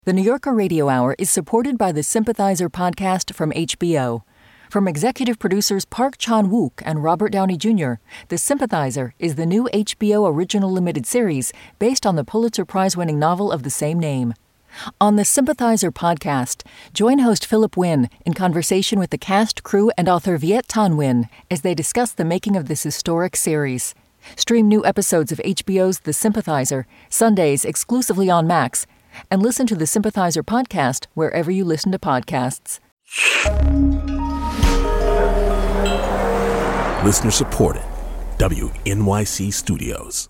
The New Yorker Radio Hour is supported by the Sympathizer podcast from HBO. From executive producers Park Chan-wook and Robert Downey Jr., The Sympathizer is the new HBO original limited series based on the Pulitzer Prize-winning novel of the same name. On the Sympathizer podcast, join host Philip Wynn in conversation with the cast, crew, and author Viet Thanh Nguyen as they discuss the making of this historic series. Stream new episodes of HBO's The Sympathizer, Sundays exclusively on Max, and listen to the Sympathizer podcast wherever you listen to podcasts. Listener supported. WNYC Studios.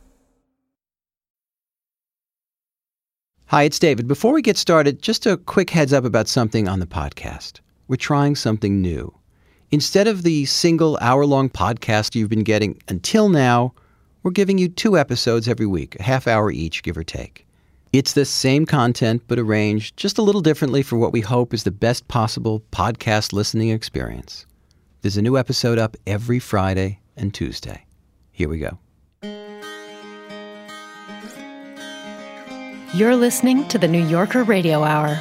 Hi, it's David. Before we get started, just a quick heads up about something on the podcast. We're trying something new. Instead of the single hour-long podcast you've been getting until now, we're giving you 2 episodes every week, a half hour each, give or take. It's the same content, but arranged just a little differently for what we hope is the best possible podcast listening experience. There's a new episode up every Friday and Tuesday. Here we go. You're listening to the New Yorker Radio Hour.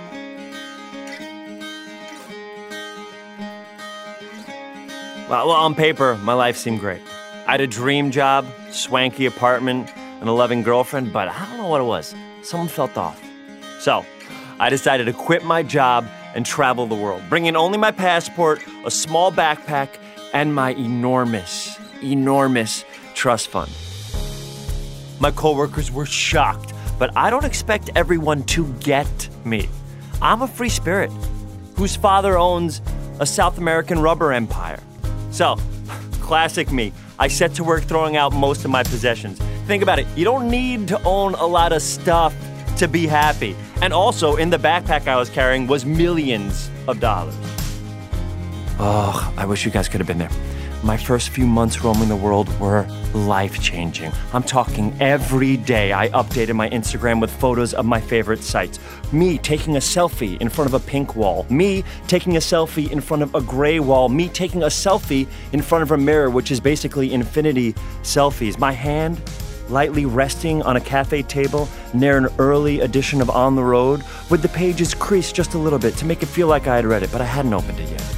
Well, on paper, my life seemed great. I had a dream job, swanky apartment, and a loving girlfriend, but I don't know what it was. Something felt off. So, I decided to quit my job and travel the world, bringing only my passport, a small backpack, and my enormous trust fund. My coworkers were shocked, but I don't expect everyone to get me. I'm a free spirit whose father owns a South American rubber empire. So, classic me. I set to work throwing out most of my possessions. Think about it. You don't need to own a lot of stuff to be happy. And also, in the backpack I was carrying was millions of dollars. Oh, I wish you guys could have been there. My first few months roaming the world were life-changing. I'm talking every day I updated my Instagram with photos of my favorite sites. Me taking a selfie in front of a pink wall. Me taking a selfie in front of a gray wall. Me taking a selfie in front of a mirror, which is basically infinity selfies. My hand lightly resting on a cafe table near an early edition of On the Road, with the pages creased just a little bit to make it feel like I had read it, but I hadn't opened it yet.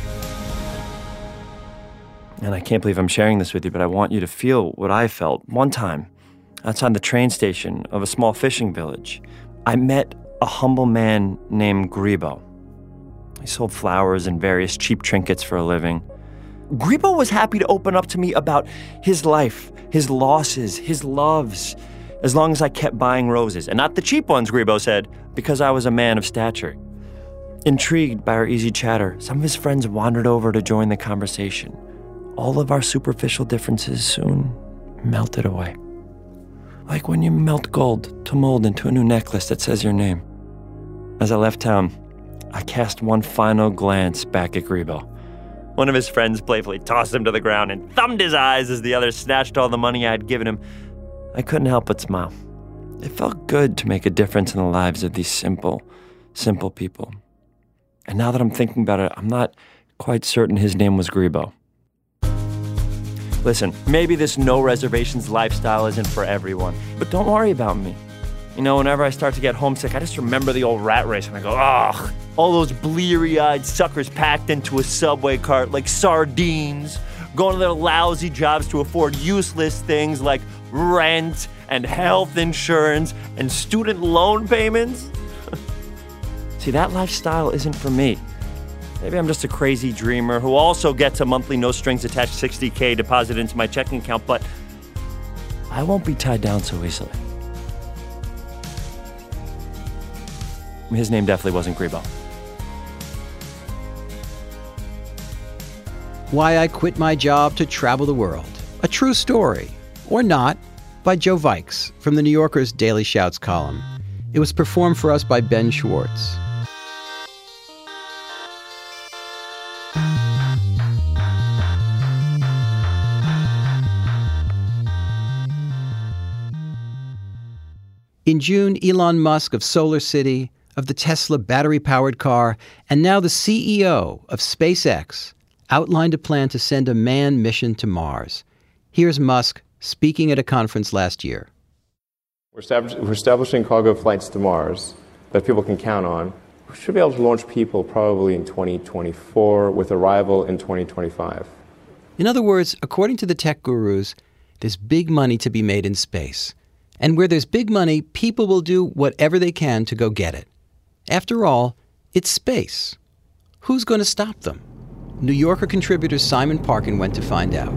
And I can't believe I'm sharing this with you, but I want you to feel what I felt. One time, outside the train station of a small fishing village, I met a humble man named Gribo. He sold flowers and various cheap trinkets for a living. Gribo was happy to open up to me about his life, his losses, his loves, as long as I kept buying roses. And not the cheap ones, Gribo said, because I was a man of stature. Intrigued by our easy chatter, some of his friends wandered over to join the conversation. All of our superficial differences soon melted away. Like when you melt gold to mold into a new necklace that says your name. As I left town, I cast one final glance back at Gribo. One of his friends playfully tossed him to the ground and thumbed his eyes as the other snatched all the money I had given him. I couldn't help but smile. It felt good to make a difference in the lives of these simple people. And now that I'm thinking about it, I'm not quite certain his name was Gribo. Listen, maybe this no reservations lifestyle isn't for everyone, but don't worry about me. You know, whenever I start to get homesick, I just remember the old rat race and I go, ugh, all those bleary-eyed suckers packed into a subway cart like sardines, going to their lousy jobs to afford useless things like rent and health insurance and student loan payments. See, that lifestyle isn't for me. Maybe I'm just a crazy dreamer who also gets a monthly no-strings-attached $60K deposited into my checking account, but I won't be tied down so easily. His name definitely wasn't Gribo. Why I Quit My Job to Travel the World. A true story, or not, by Joe Vikes from the New Yorker's Daily Shouts column. It was performed for us by Ben Schwartz. In June, Elon Musk of SolarCity, of the Tesla battery-powered car, and now the CEO of SpaceX, outlined a plan to send a manned mission to Mars. Here's Musk speaking at a conference last year. We're establishing cargo flights to Mars. that people can count on. We should be able to launch people probably in 2024 with arrival in 2025. In other words, according to the tech gurus, there's big money to be made in space. And where there's big money, people will do whatever they can to go get it. After all, it's space. Who's going to stop them? New Yorker contributor Simon Parkin went to find out.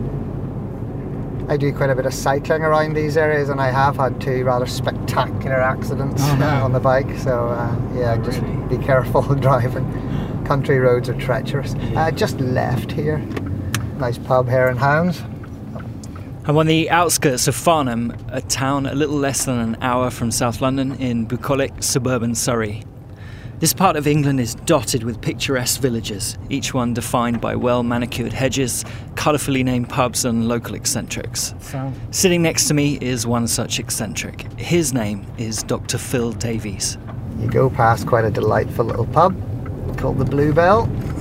I do quite a bit of cycling around these areas, and I have had 2 rather spectacular accidents on the bike. So, just be careful driving. Country roads are treacherous. I just left here. Nice pub, Hare and Hounds. I'm on the outskirts of Farnham, a town a little less than an hour from South London in bucolic suburban Surrey. This part of England is dotted with picturesque villages, each one defined by well-manicured hedges, colourfully named pubs and local eccentrics. Sitting next to me is one such eccentric. His name is Dr. Phil Davies. You go past quite a delightful little pub called the Bluebell,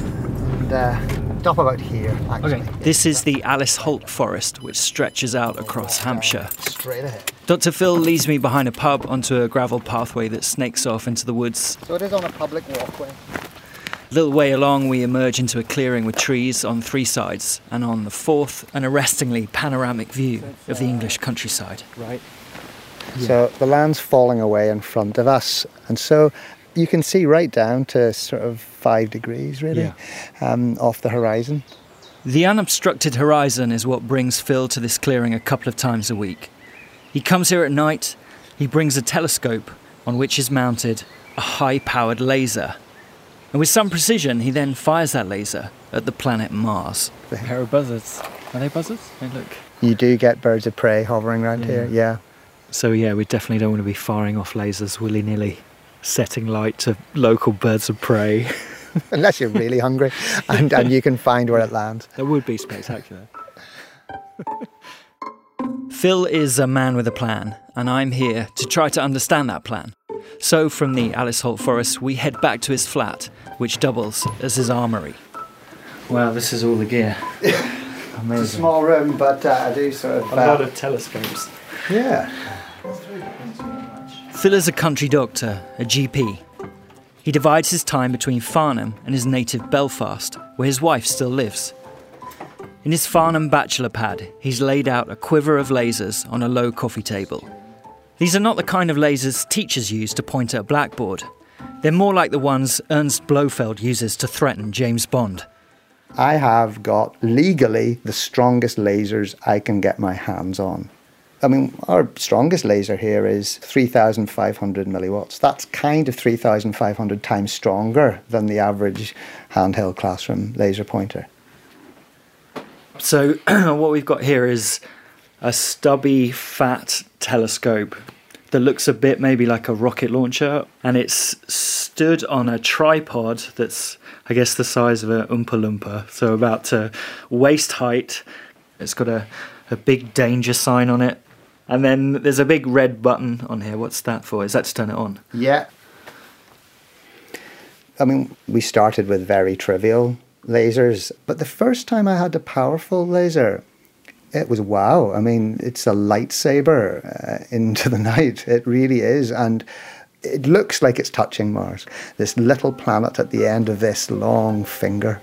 and stop about here, actually. Okay. This is the Alice Holt Forest, which stretches out across Hampshire. Straight ahead. Dr. Phil leads me behind a pub onto a gravel pathway that snakes off into the woods. So it is on a public walkway. A little way along, we emerge into a clearing with trees on 3 sides, and on the 4th, an arrestingly panoramic view of the English countryside. Right. Yeah. So the land's falling away in front of us, and so you can see right down to sort of 5 degrees, really, off the horizon. The unobstructed horizon is what brings Phil to this clearing a couple of times a week. He comes here at night, he brings a telescope on which is mounted a high-powered laser. And with some precision, he then fires that laser at the planet Mars. A pair of buzzards. Are they buzzards? Hey, look. You do get birds of prey hovering around here, yeah. So, we definitely don't want to be firing off lasers willy-nilly, setting light to local birds of prey. Unless you're really hungry and you can find where it lands. That would be spectacular. Phil is a man with a plan, and I'm here to try to understand that plan. So from the Alice Holt Forest, we head back to his flat, which doubles as his armoury. Wow, this is all the gear. Amazing. It's a small room, but I do sort of... a lot of telescopes. Yeah. Phil is a country doctor, a GP. He divides his time between Farnham and his native Belfast, where his wife still lives. In his Farnham bachelor pad, he's laid out a quiver of lasers on a low coffee table. These are not the kind of lasers teachers use to point at a blackboard. They're more like the ones Ernst Blofeld uses to threaten James Bond. I have got, legally, the strongest lasers I can get my hands on. I mean, our strongest laser here is 3,500 milliwatts. That's kind of 3,500 times stronger than the average handheld classroom laser pointer. So what we've got here is a stubby, fat telescope that looks a bit maybe like a rocket launcher, and it's stood on a tripod that's, I guess, the size of an Oompa Loompa, so about waist height. It's got a big danger sign on it. And then there's a big red button on here. What's that for? Is that to turn it on? Yeah. I mean, we started with very trivial lasers, but the first time I had a powerful laser, it was wow. I mean, it's a lightsaber into the night. It really is. And it looks like it's touching Mars, this little planet at the end of this long finger.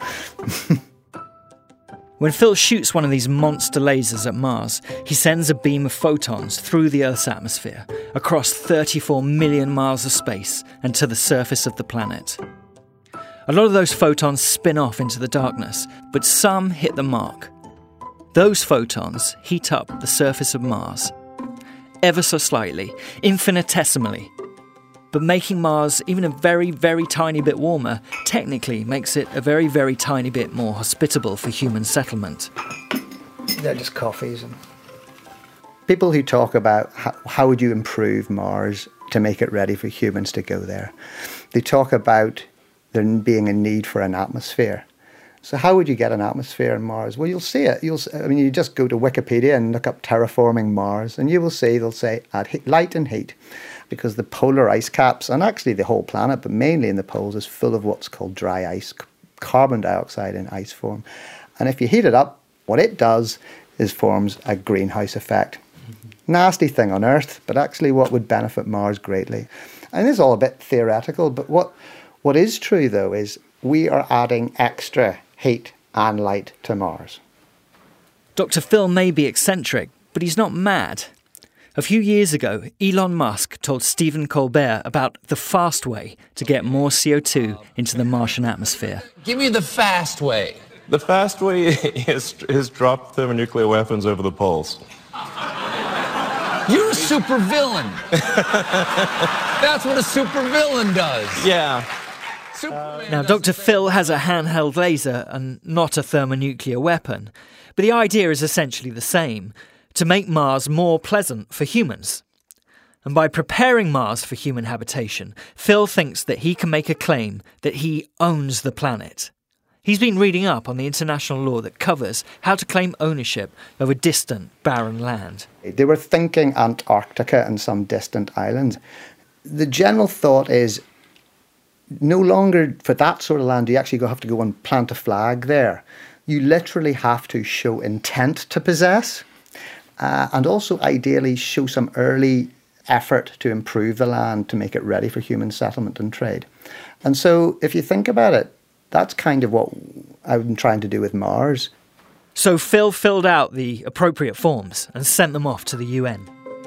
When Phil shoots one of these monster lasers at Mars, he sends a beam of photons through the Earth's atmosphere, across 34 million miles of space and to the surface of the planet. A lot of those photons spin off into the darkness, but some hit the mark. Those photons heat up the surface of Mars, ever so slightly, infinitesimally. But making Mars even a very, very tiny bit warmer technically makes it a very, very tiny bit more hospitable for human settlement. They're just coffees. And people who talk about how would you improve Mars to make it ready for humans to go there, they talk about there being a need for an atmosphere. So how would you get an atmosphere on Mars? Well, you'll see it. You just go to Wikipedia and look up terraforming Mars, and you will see they'll say add light and heat, because the polar ice caps, and actually the whole planet, but mainly in the poles, is full of what's called dry ice, carbon dioxide in ice form. And if you heat it up, what it does is forms a greenhouse effect. Nasty thing on Earth, but actually what would benefit Mars greatly. And it's all a bit theoretical, but what is true, though, is we are adding extra heat and light to Mars. Dr. Phil may be eccentric, but he's not mad. A few years ago, Elon Musk told Stephen Colbert about the fast way to get more CO2 into the Martian atmosphere. Give me the fast way. The fast way is drop thermonuclear weapons over the poles. You're a supervillain. That's what a supervillain does. Yeah. Now, Dr. Phil has a handheld laser and not a thermonuclear weapon, but the idea is essentially the same, to make Mars more pleasant for humans. And by preparing Mars for human habitation, Phil thinks that he can make a claim that he owns the planet. He's been reading up on the international law that covers how to claim ownership of a distant, barren land. They were thinking Antarctica and some distant islands. The general thought is no longer for that sort of land do you actually have to go and plant a flag there. You literally have to show intent to possess and also ideally show some early effort to improve the land to make it ready for human settlement and trade. And so if you think about it, that's kind of what I've been trying to do with Mars. So Phil filled out the appropriate forms and sent them off to the UN.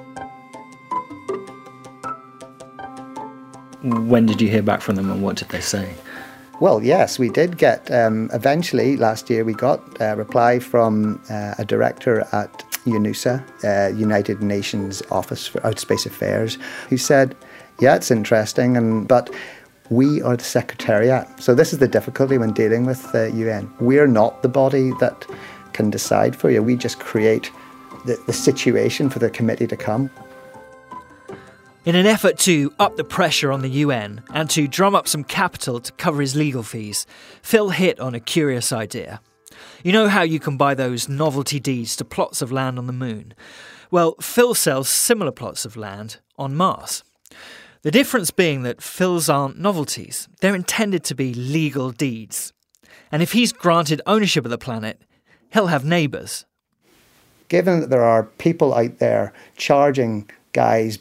When did you hear back from them and what did they say? Well, yes, we did get, eventually last year, we got a reply from a director at UNOOSA, United Nations Office for Outer Space Affairs, who said, yeah, it's interesting, but we are the Secretariat. So this is the difficulty when dealing with the UN. We're not the body that can decide for you. We just create the situation for the committee to come. In an effort to up the pressure on the UN and to drum up some capital to cover his legal fees, Phil hit on a curious idea. You know how you can buy those novelty deeds to plots of land on the moon? Well, Phil sells similar plots of land on Mars. The difference being that Phil's aren't novelties. They're intended to be legal deeds. And if he's granted ownership of the planet, he'll have neighbours. Given that there are people out there charging guys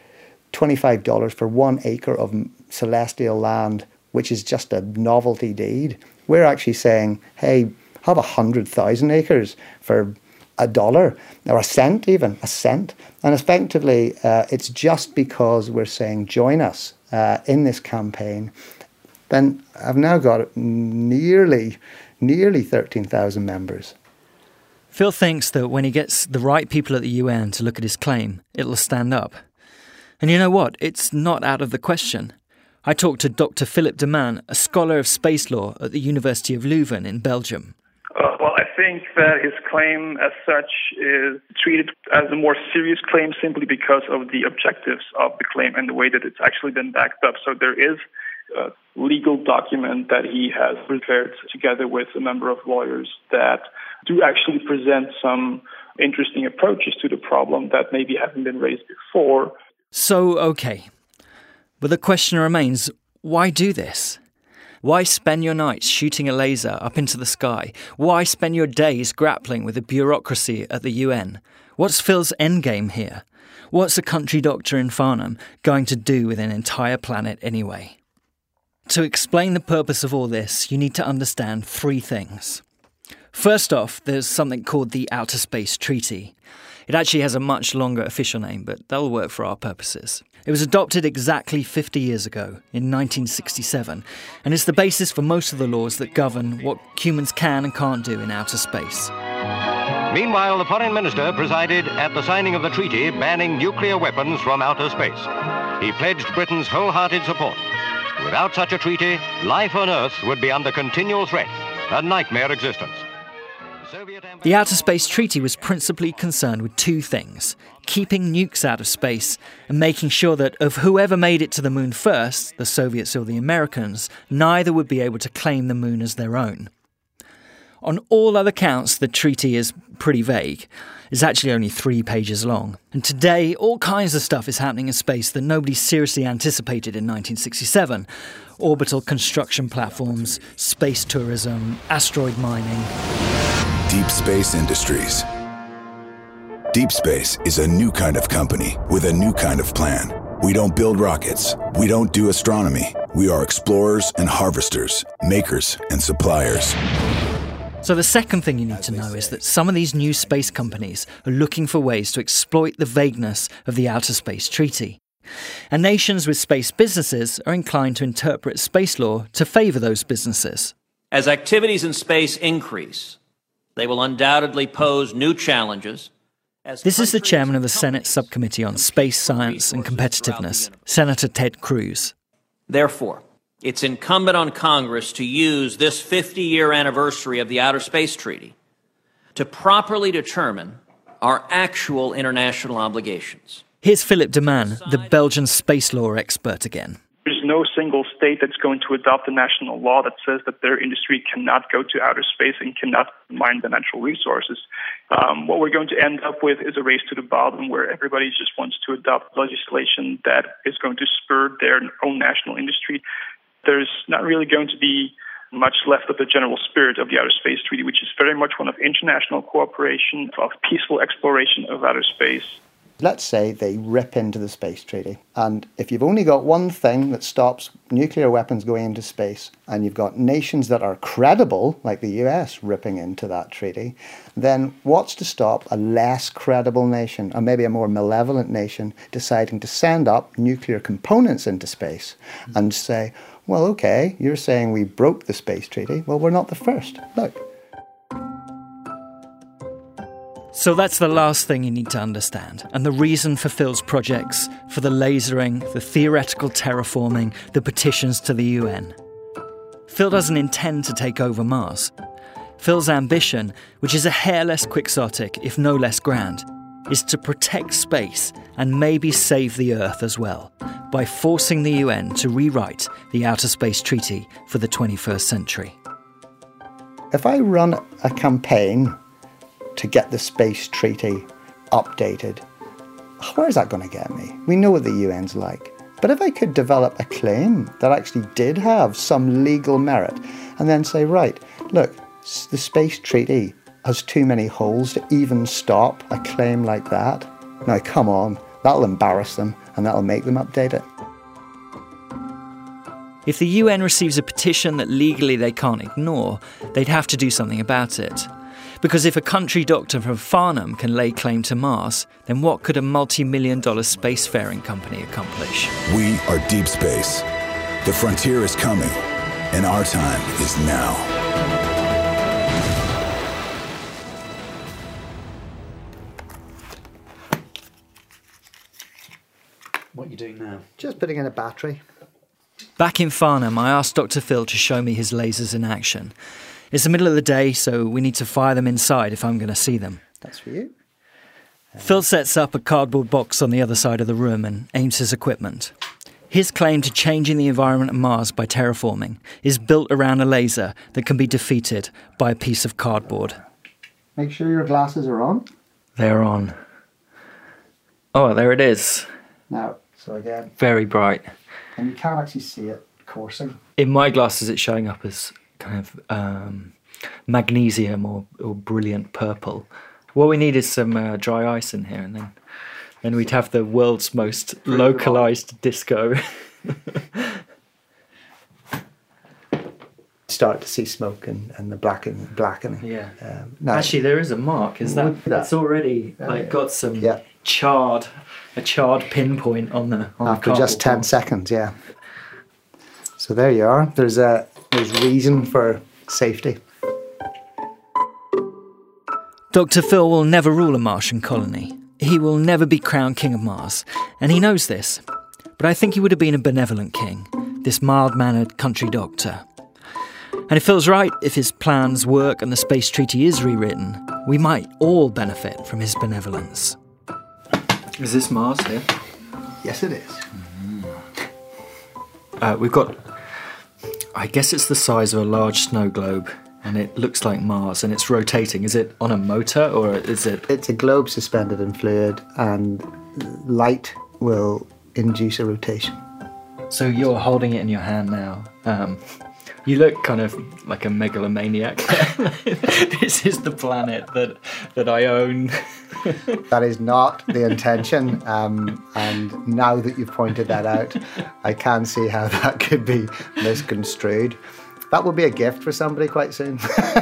$25 for 1 acre of celestial land, which is just a novelty deed, we're actually saying, hey, have 100,000 acres for $1 or a cent even, a cent. And effectively, it's just because we're saying join us in this campaign. Then I've now got nearly 13,000 members. Phil thinks that when he gets the right people at the UN to look at his claim, it'll stand up. And you know what? It's not out of the question. I talked to Dr. Philip de Man, a scholar of space law at the University of Leuven in Belgium. Well, I think that his claim as such is treated as a more serious claim simply because of the objectives of the claim and the way that it's actually been backed up. So there is a legal document that he has prepared together with a number of lawyers that do actually present some interesting approaches to the problem that maybe haven't been raised before. So, okay. But the question remains, why do this? Why spend your nights shooting a laser up into the sky? Why spend your days grappling with the bureaucracy at the UN? What's Phil's endgame here? What's a country doctor in Farnham going to do with an entire planet anyway? To explain the purpose of all this, you need to understand 3 things. First off, there's something called the Outer Space Treaty. It actually has a much longer official name, but that'll work for our purposes. It was adopted exactly 50 years ago, in 1967, and it's the basis for most of the laws that govern what humans can and can't do in outer space. Meanwhile, the foreign minister presided at the signing of the treaty banning nuclear weapons from outer space. He pledged Britain's wholehearted support. Without such a treaty, life on Earth would be under continual threat, a nightmare existence. The Outer Space Treaty was principally concerned with 2 things: keeping nukes out of space and making sure that of whoever made it to the moon first, the Soviets or the Americans, neither would be able to claim the moon as their own. On all other counts, the treaty is pretty vague. It's actually only 3 pages long. And today, all kinds of stuff is happening in space that nobody seriously anticipated in 1967. Orbital construction platforms, space tourism, asteroid mining. Deep Space Industries. Deep Space is a new kind of company with a new kind of plan. We don't build rockets. We don't do astronomy. We are explorers and harvesters, makers and suppliers. So the second thing you need to know is that some of these new space companies are looking for ways to exploit the vagueness of the Outer Space Treaty. And nations with space businesses are inclined to interpret space law to favour those businesses. As activities in space increase, they will undoubtedly pose new challenges. This is the chairman of the Senate Subcommittee on Space, Science and Competitiveness, Senator Ted Cruz. Therefore, it's incumbent on Congress to use this 50-year anniversary of the Outer Space Treaty to properly determine our actual international obligations. Here's Philip de Man, the Belgian space law expert again. There's no single state that's going to adopt a national law that says that their industry cannot go to outer space and cannot mine the natural resources. What we're going to end up with is a race to the bottom where everybody just wants to adopt legislation that is going to spur their own national industry. There's not really going to be much left of the general spirit of the Outer Space Treaty, which is very much one of international cooperation, of peaceful exploration of outer space. Let's say they rip into the space treaty. And if you've only got one thing that stops nuclear weapons going into space, and you've got nations that are credible, like the US, ripping into that treaty, then what's to stop a less credible nation, or maybe a more malevolent nation, deciding to send up nuclear components into space and say, well, okay, you're saying we broke the space treaty. Well, we're not the first. Look. So that's the last thing you need to understand, and the reason for Phil's projects, for the lasering, the theoretical terraforming, the petitions to the UN. Phil doesn't intend to take over Mars. Phil's ambition, which is a hair less quixotic, if no less grand, is to protect space and maybe save the Earth as well, by forcing the UN to rewrite the Outer Space Treaty for the 21st century. If I run a campaign to get the space treaty updated, where's that going to get me? We know what the UN's like. But if I could develop a claim that actually did have some legal merit and then say, right, look, the space treaty has too many holes to even stop a claim like that. Now, come on, that'll embarrass them and that'll make them update it. If the UN receives a petition that legally they can't ignore, they'd have to do something about it. Because if a country doctor from Farnham can lay claim to Mars, then what could a multi-million-dollar spacefaring company accomplish? We are deep space. The frontier is coming, and our time is now. What are you doing now? Just putting in a battery. Back in Farnham, I asked Dr. Phil to show me his lasers in action. It's the middle of the day, so we need to fire them inside if I'm going to see them. That's for you. Phil sets up a cardboard box on the other side of the room and aims his equipment. His claim to changing the environment of Mars by terraforming is built around a laser that can be defeated by a piece of cardboard. Make sure your glasses are on. They're on. Oh, there it is. Now, so again. Very bright. And you can't actually see it coursing. In my glasses, it's showing up as kind of magnesium or brilliant purple. What we need is some dry ice in here, and then we'd have the world's most localized disco. Start to see smoke and the blackening. Yeah. No. Actually, there is a mark. Is that? It's already got some charred pinpoint on the after just 10 seconds. Yeah. So there you are. There's reason for safety. Dr. Phil will never rule a Martian colony. He will never be crowned King of Mars, and he knows this. But I think he would have been a benevolent king, this mild-mannered country doctor. And it feels right, if his plans work and the space treaty is rewritten, we might all benefit from his benevolence. Is this Mars here? Yes, it is. We've got, I guess it's the size of a large snow globe, and it looks like Mars, and it's rotating. Is it on a motor, or is it? It's a globe suspended in fluid, and light will induce a rotation. So you're holding it in your hand now. You look kind of like a megalomaniac. This is the planet that I own. That is not the intention. And now that you've pointed that out, I can see how that could be misconstrued. That will be a gift for somebody quite soon.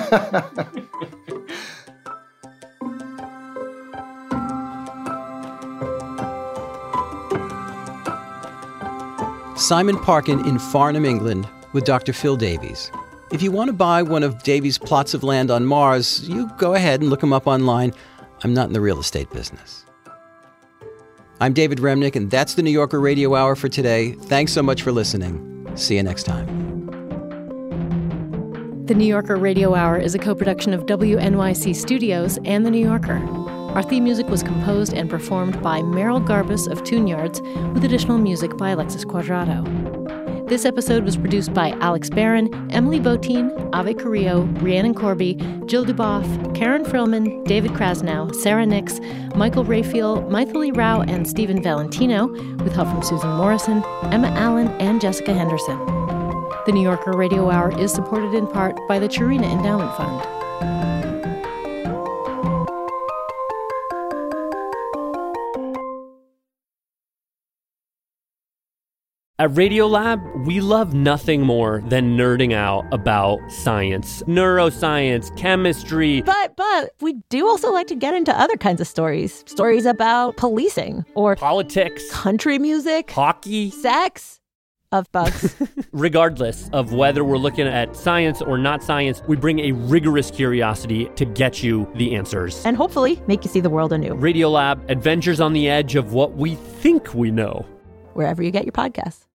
Simon Parkin in Farnham, England, with Dr. Phil Davies. If you want to buy one of Davies' plots of land on Mars, you go ahead and look him up online. I'm not in the real estate business. I'm David Remnick, and that's the New Yorker Radio Hour for today. Thanks so much for listening. See you next time. The New Yorker Radio Hour is a co-production of WNYC Studios and The New Yorker. Our theme music was composed and performed by Meryl Garbus of Tune Yards, with additional music by Alexis Cuadrado. This episode was produced by Alex Barron, Emily Botein, Ave Carrillo, Rhiannon Corby, Jill Duboff, Karen Frillman, David Krasnow, Sarah Nix, Michael Rayfield, Maithili Rao, and Stephen Valentino, with help from Susan Morrison, Emma Allen, and Jessica Henderson. The New Yorker Radio Hour is supported in part by the Churina Endowment Fund. At Radiolab, we love nothing more than nerding out about science, neuroscience, chemistry. But we do also like to get into other kinds of stories. Stories about policing or politics, country music, hockey, sex, of bugs. Regardless of whether we're looking at science or not science, we bring a rigorous curiosity to get you the answers. And hopefully make you see the world anew. Radiolab, adventures on the edge of what we think we know. Wherever you get your podcasts.